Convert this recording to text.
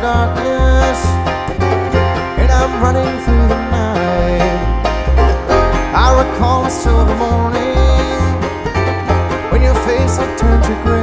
darkness, and I'm running through the night. I recall a silver morning when your face had turned to gray.